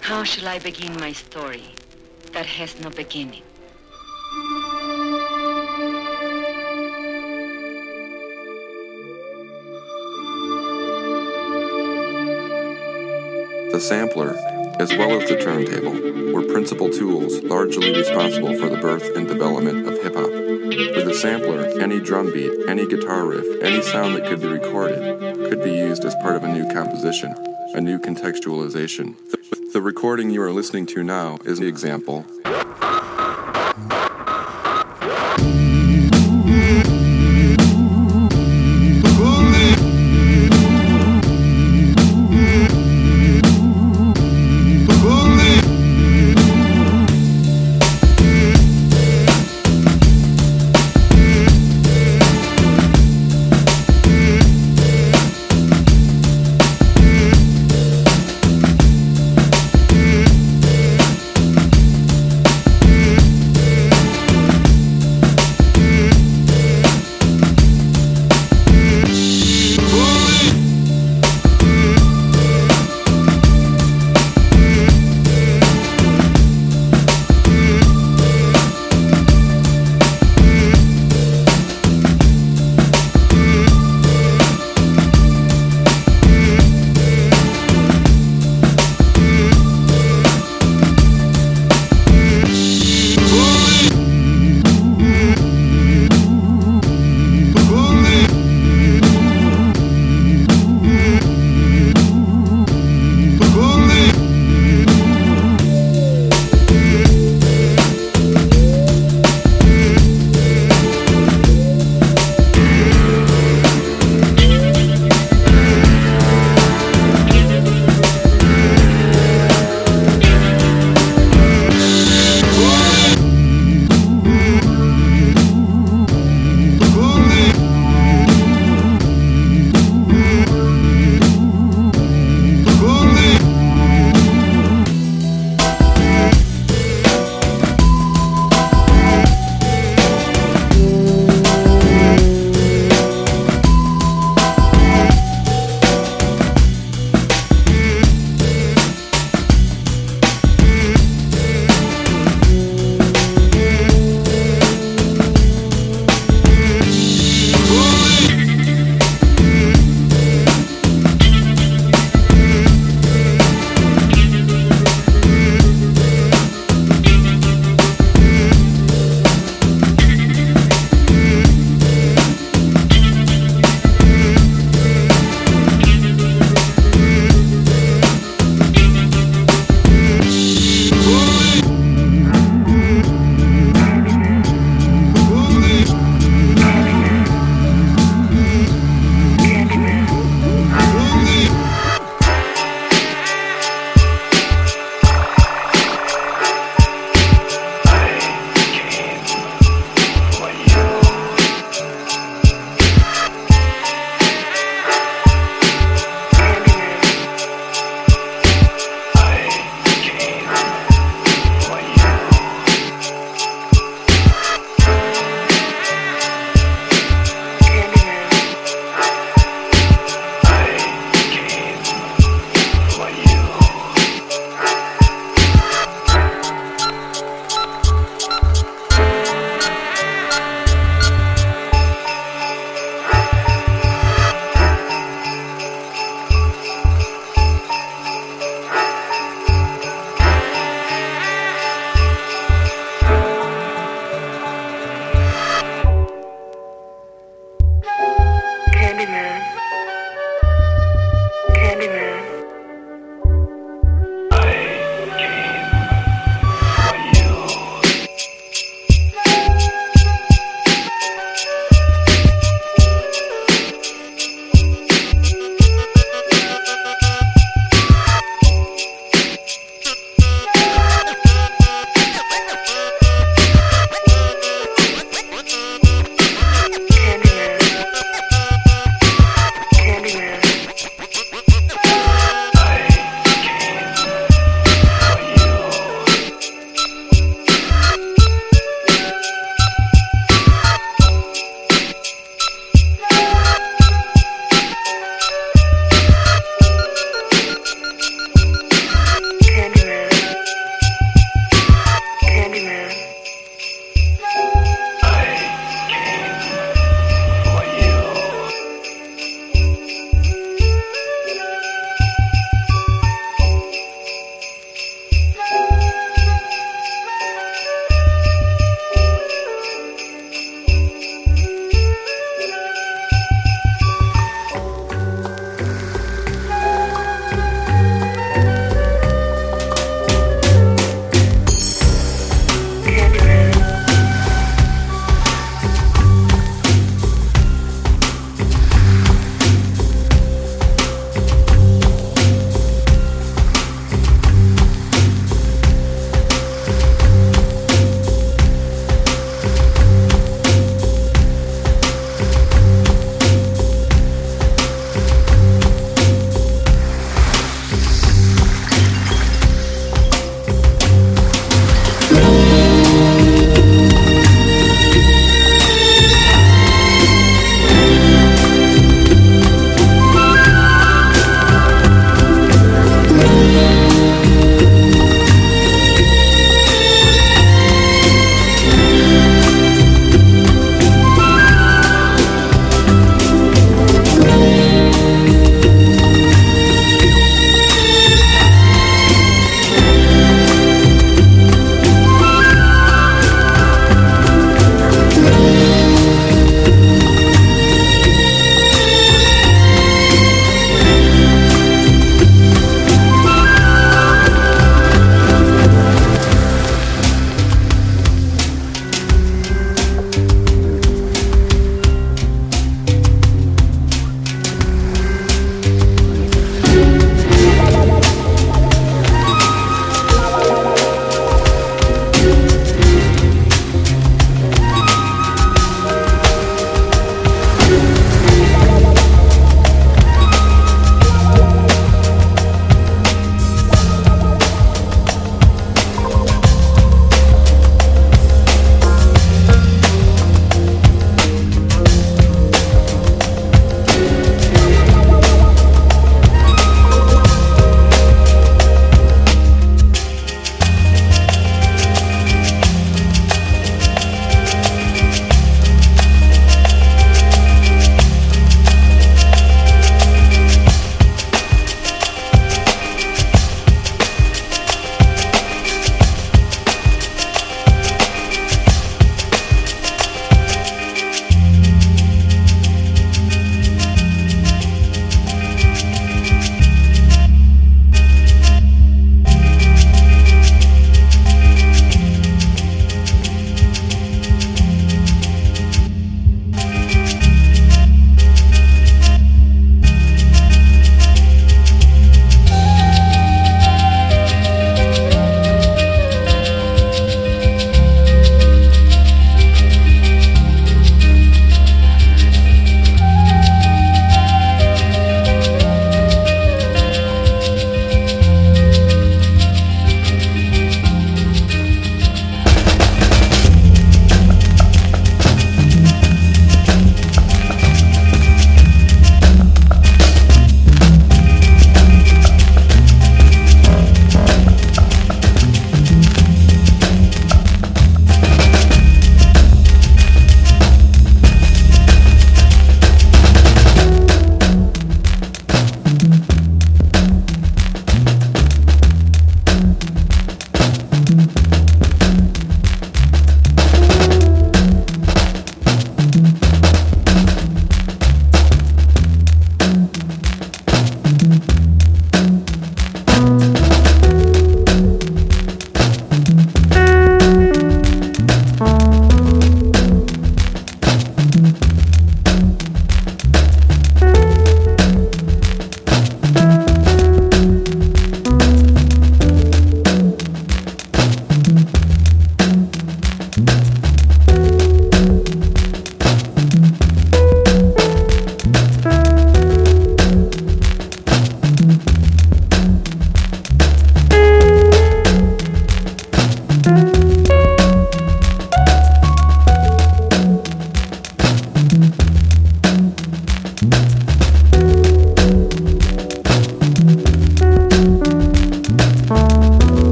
How shall I begin my story that has no beginning? The sampler, as well as the turntable, were principal tools largely responsible for the birth and development of hip-hop. With the sampler, any drum beat, any guitar riff, any sound that could be recorded could be used as part of a new composition, a new contextualization. The recording you are listening to now is an example.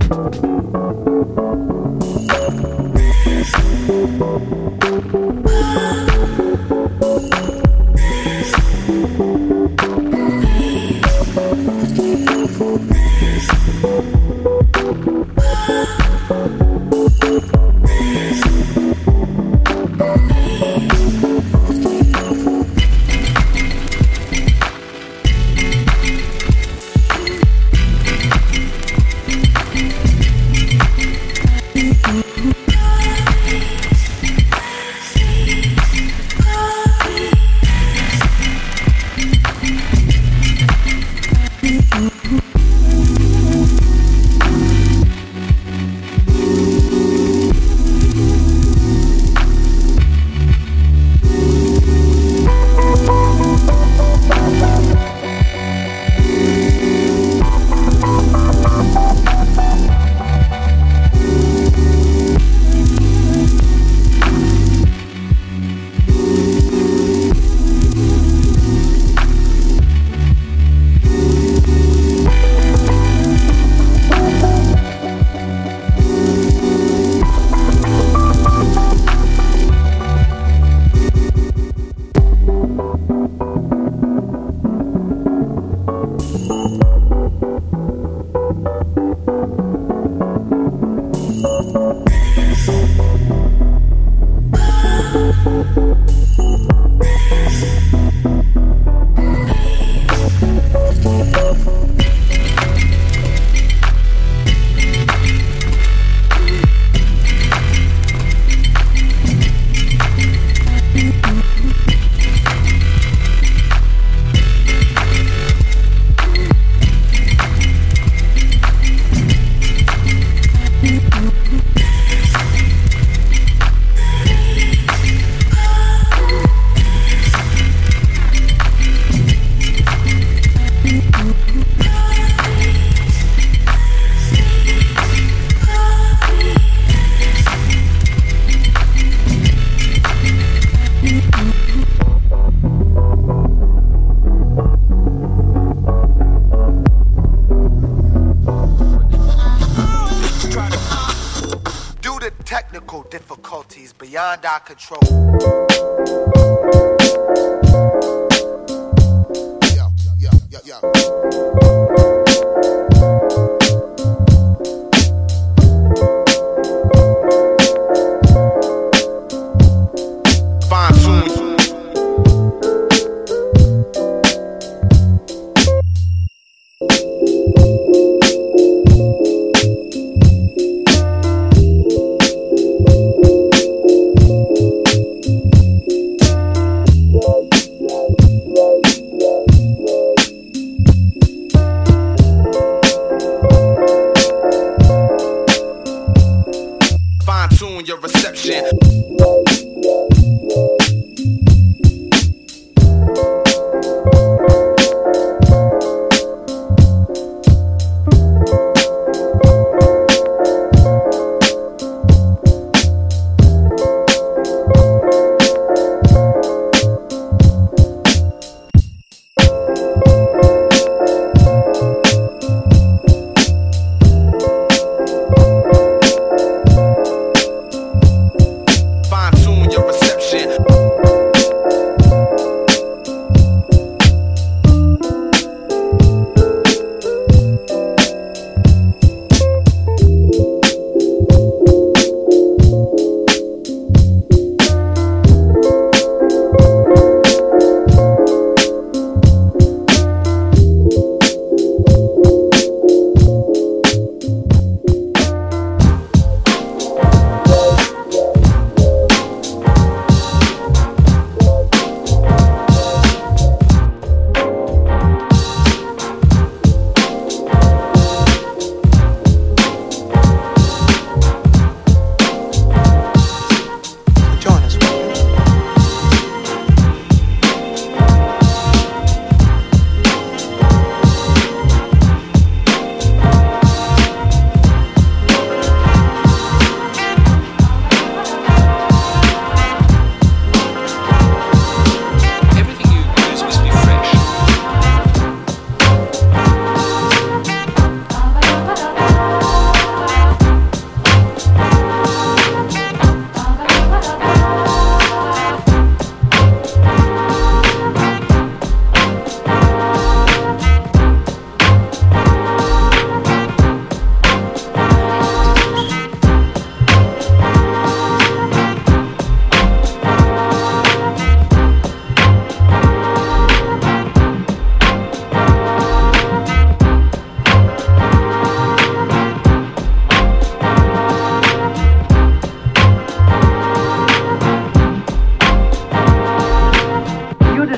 difficulties beyond our control.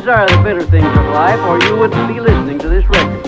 are the bitter things of life, or you wouldn't be listening to this record.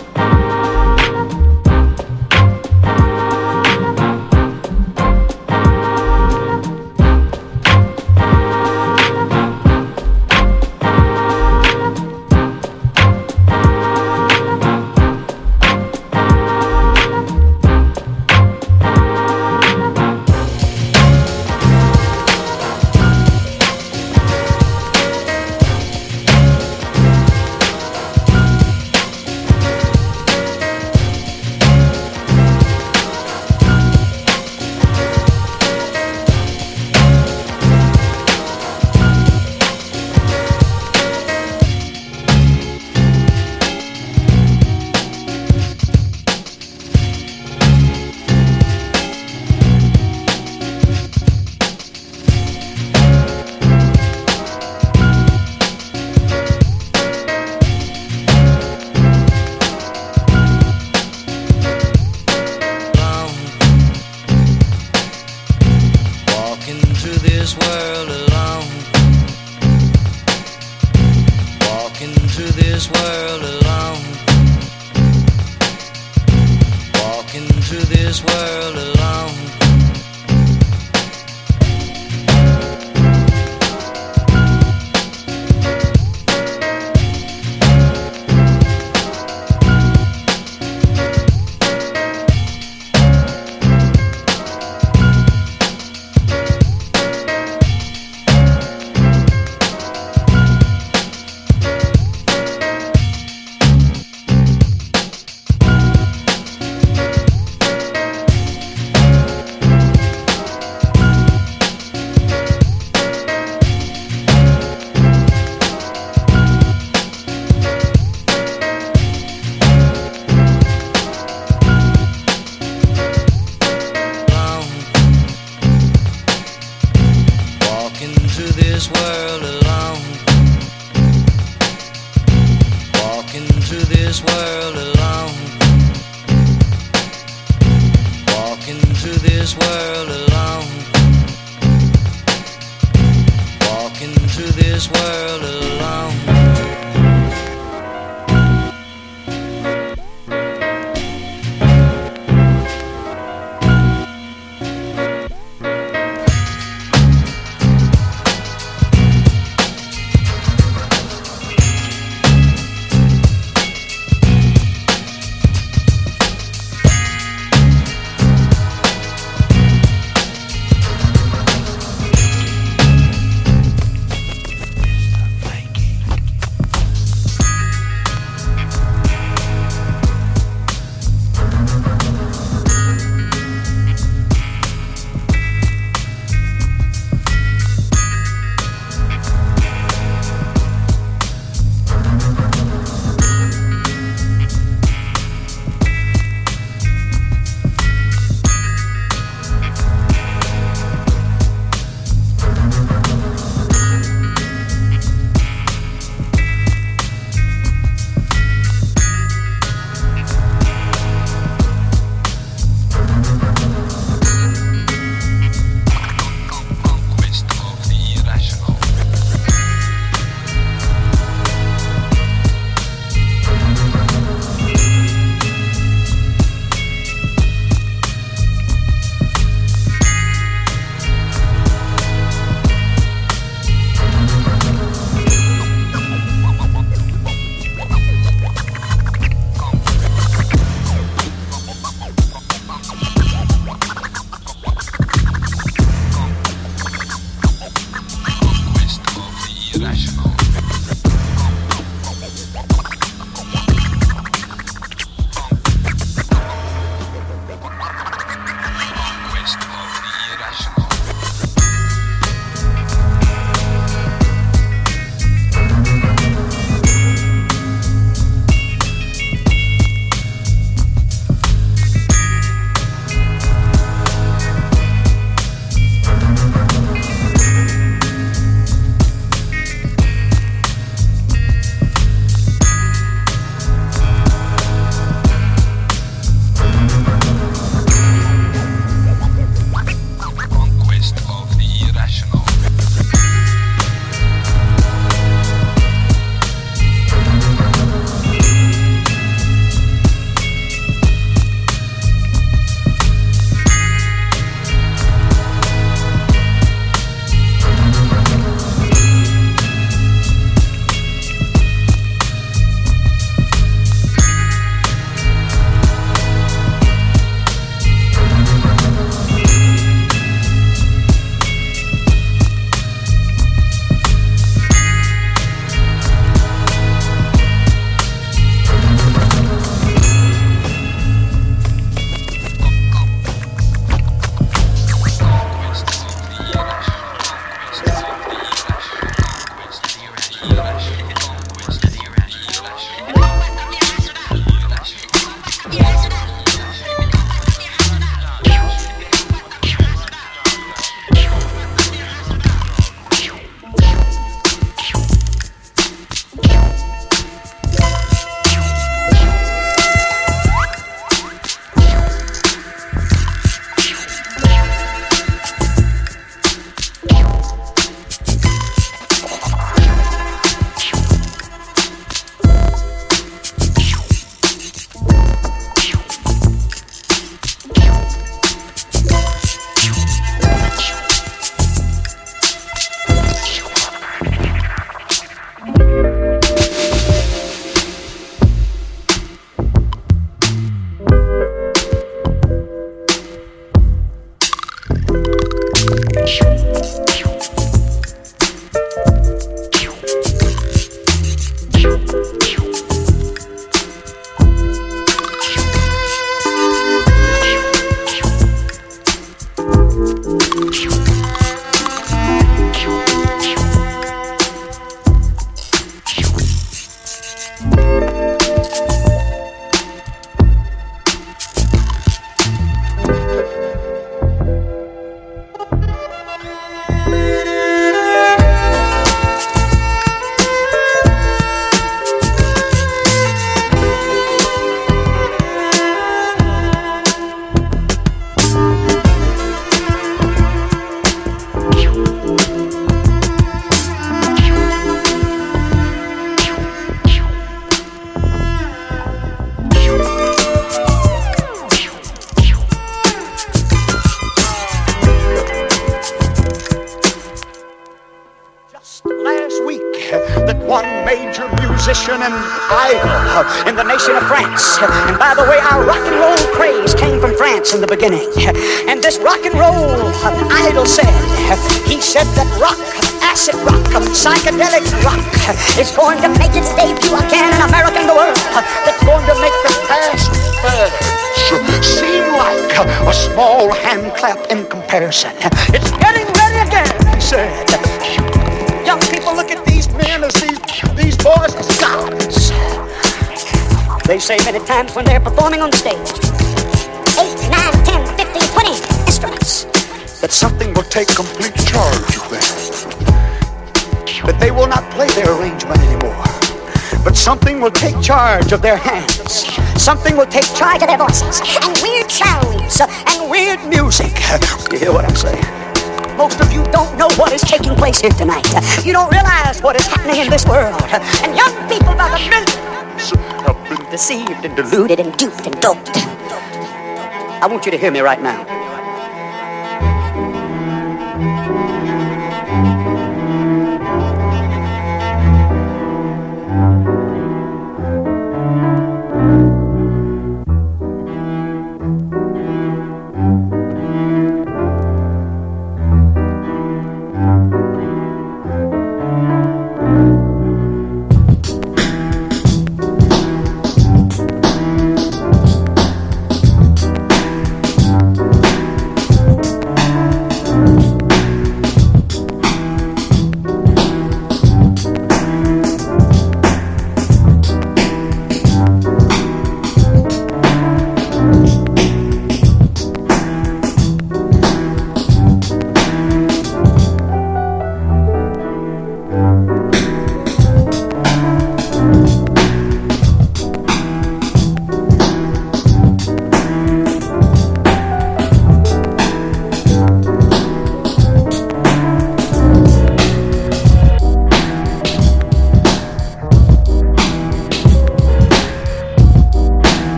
sensation and idol in the nation of France. And by the way, our rock and roll craze came from France in the beginning. And this rock and roll idol said, he said that rock, acid rock, psychedelic rock is going to make its debut again in America and the world. That's going to make the past seem like a small hand clap in comparison. It's getting ready again, he said. Young people look at these men as these boys as gods. They say many times when they're performing on the stage, 8, 9, 10, 15, 20 instruments, that something will take complete charge of them. That they will not play their arrangement anymore, but something will take charge of their hands. Something will take charge of their voices and weird sounds and weird music. You hear what I'm saying? Most of you don't know what is taking place here tonight. You don't realize what is happening in this world. And young people by the millions have been deceived and deluded and duped and doped. I want you to hear me right now.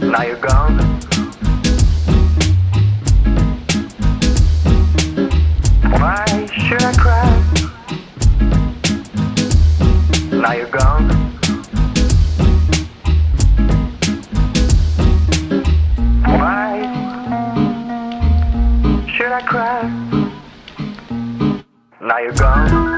Now you're gone. Why should I cry? Now you're gone. Why should I cry? Now you're gone.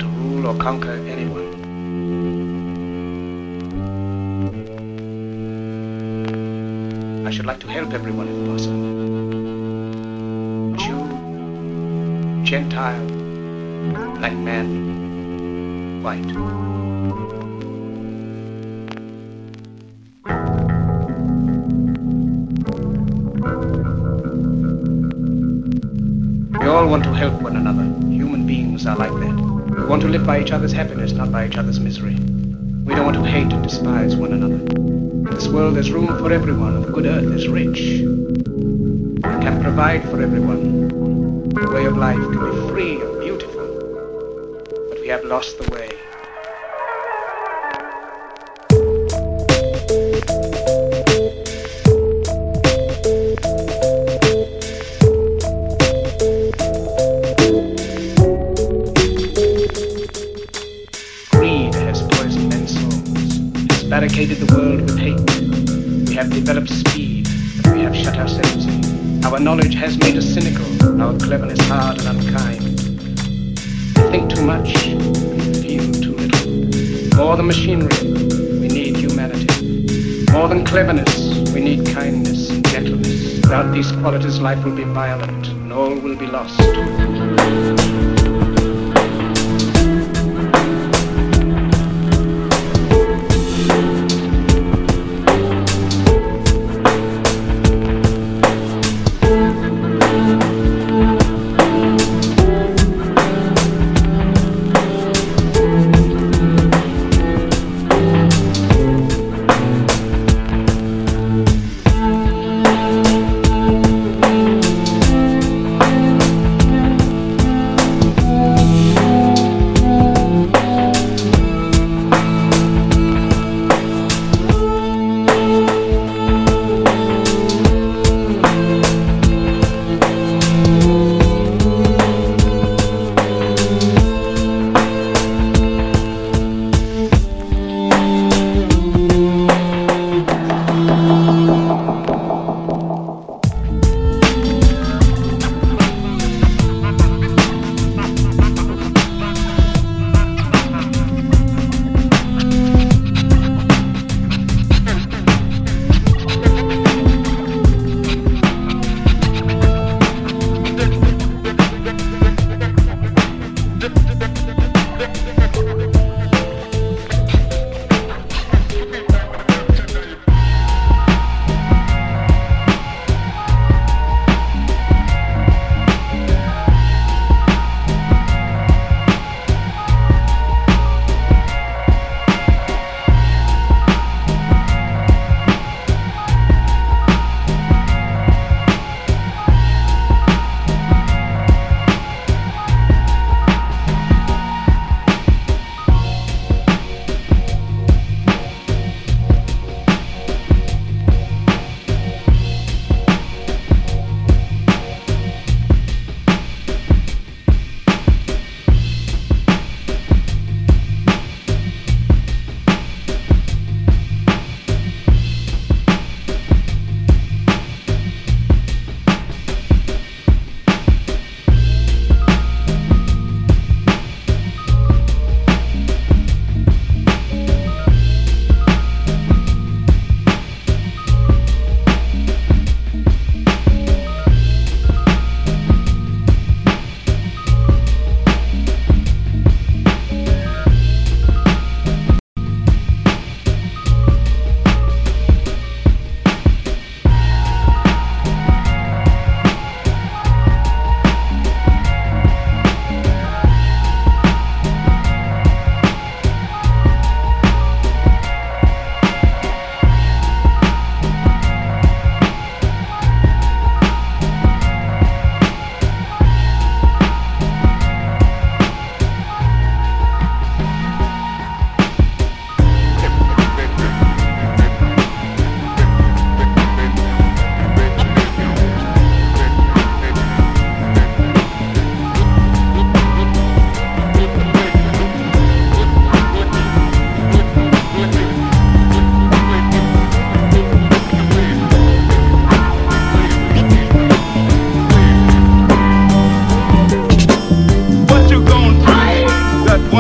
rule or conquer anyone. I should like to help everyone if possible. Jew, Gentile, black man, white. We all want to help one another. Human beings are like that. We want to live by each other's happiness, not by each other's misery. We don't want to hate and despise one another. In this world there's room for everyone. The good earth is rich. We can provide for everyone. The way of life can be free and beautiful. But we have lost the way. Barricaded the world with hate. We have developed speed, but we have shut ourselves in. Our knowledge has made us cynical, our cleverness hard and unkind. We think too much, we feel too little. More than machinery, we need humanity. More than cleverness, we need kindness and gentleness. Without these qualities, life will be violent, and all will be lost.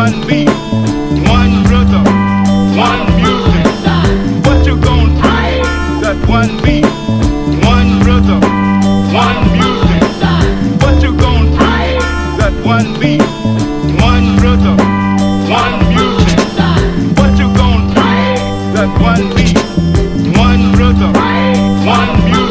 one beat, one rhythm, one music. What you gonna do? That one beat, one rhythm, one music. What you gonna do? That one beat, one rhythm, one music. What you gonna do? That one beat, one rhythm, one music.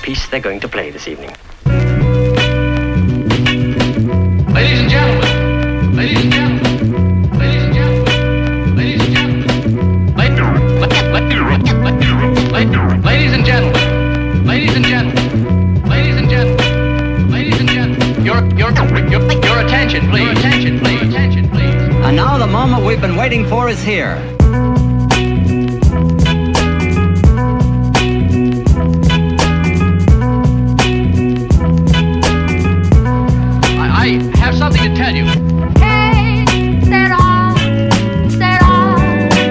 piece they're going to play this evening. Ladies and gentlemen, ladies and gentlemen, ladies and gentlemen, ladies and gentlemen, ladies and gentlemen, ladies and gentlemen, ladies and gentlemen, ladies and gentlemen, your attention, please. Your attention, please. Attention, please. And now the moment we've been waiting for is here. I have something to tell you. Hey, set off, set off.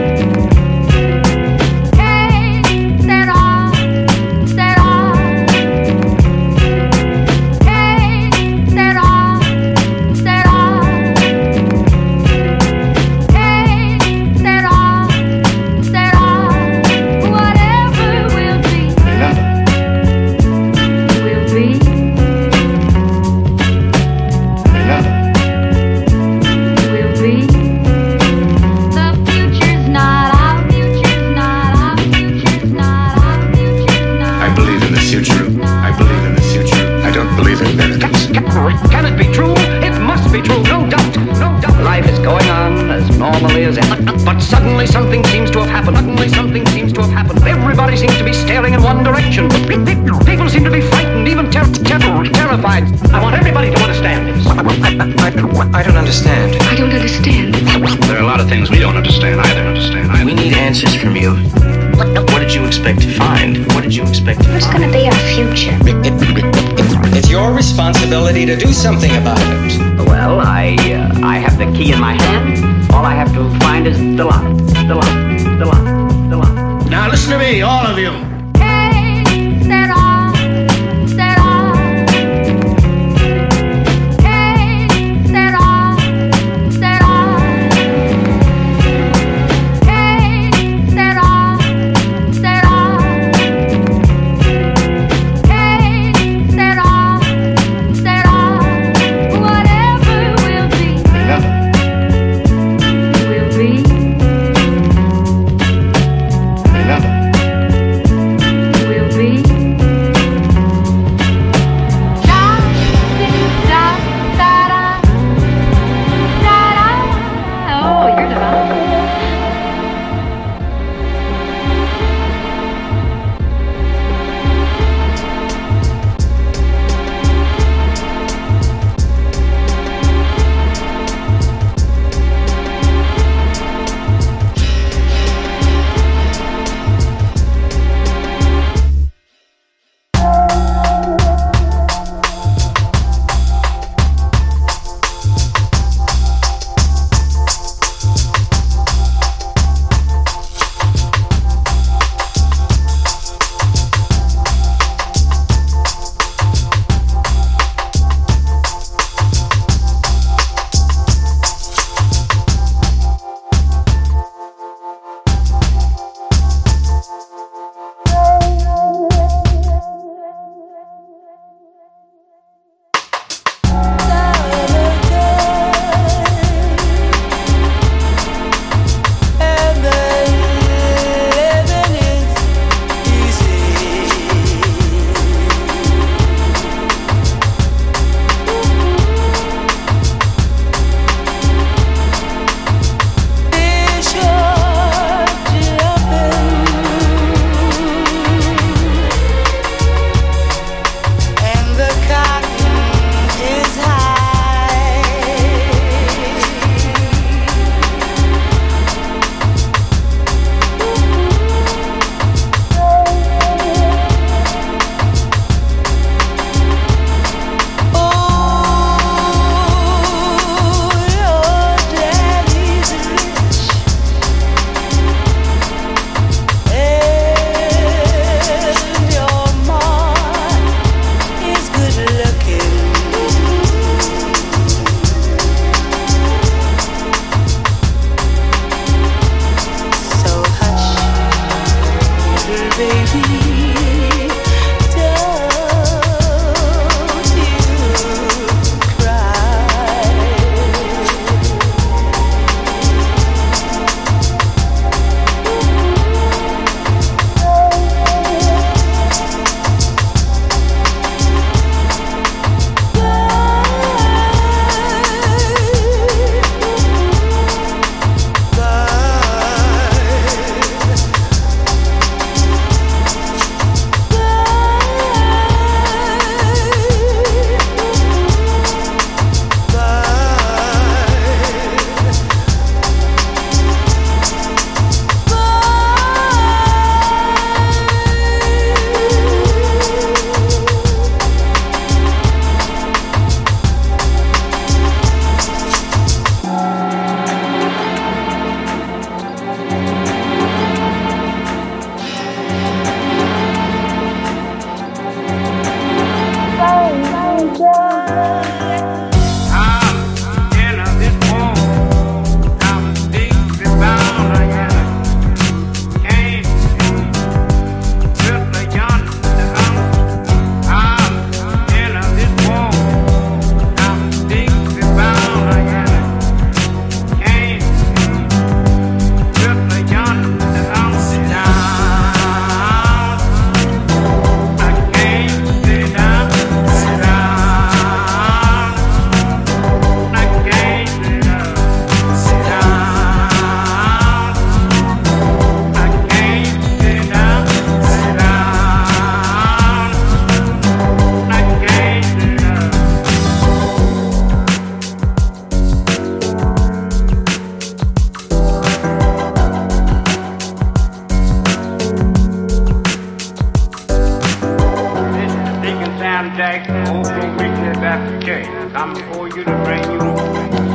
Hey, set off, set off. Hey, set off, set off. Hey, set off, set off. Whatever will be, will be. Can it be true? It must be true, no doubt, no doubt. Life is going on as normally as ever. But suddenly something seems to have happened. Suddenly something seems to have happened. Everybody seems to be staring in one direction. People seem to be frightened, even terrified. I want everybody to understand this. I don't understand. I don't understand. There are a lot of things we don't understand either. We need answers from you. What did you expect to find? What did you expect to find? What's going to be our future? It's your responsibility to do something about it. Well, I have the key in my hand. All I have to find is the lock. The lock. The lock. The lock. Now listen to me, all of you. Hey, set off, set off. Hey, set off, set off. Hey, set off, set off. Hey, set off, set off. Whatever will be, will be.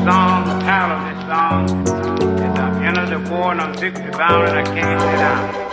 song, the title of this song is I'm entered the war and I'm 60 bound and I can't sit down.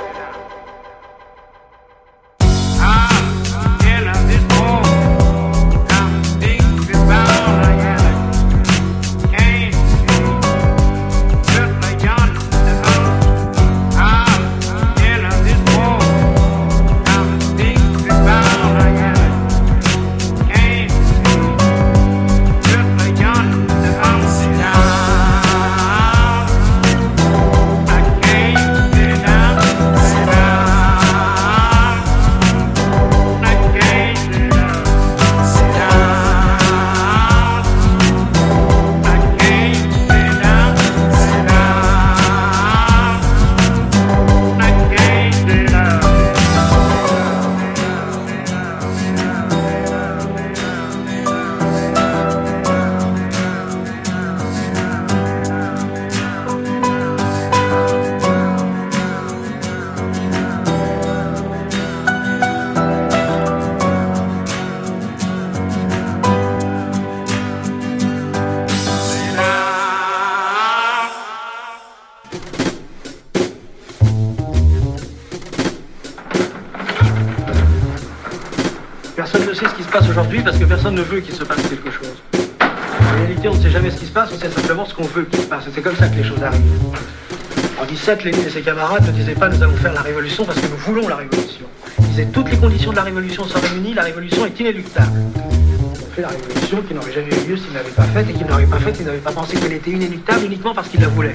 Personne ne sait ce qui se passe aujourd'hui parce que personne ne veut qu'il se passe quelque chose. En réalité, on ne sait jamais ce qui se passe, on sait simplement ce qu'on veut qu'il se passe. Et c'est comme ça que les choses arrivent. En 17, Lénine et ses camarades ne disaient pas nous allons faire la révolution parce que nous voulons la révolution. Ils disaient toutes les conditions de la révolution sont réunies, la révolution est inéluctable. Ils ont fait la révolution qui n'aurait jamais eu lieu s'ils ne l'avaient pas faite et qu'ils n'auraient pas faite, ils n'avaient pas pensé qu'elle était inéluctable uniquement parce qu'ils la voulaient.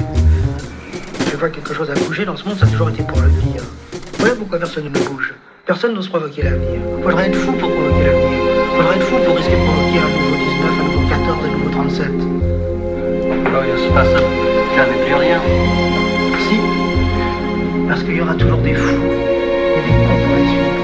Je vois que quelque chose a bougé dans ce monde, ça a toujours été pour le pire. Voilà pourquoi personne ne bouge. Personne n'ose provoquer l'avenir. Il faudrait être fou pour provoquer l'avenir. Il faudrait être fou pour risquer de provoquer un nouveau 19, un nouveau 14, un nouveau 37. Quand il se passe jamais plus rien. Si. Parce qu'il y aura toujours des fous et des cons pour la suite.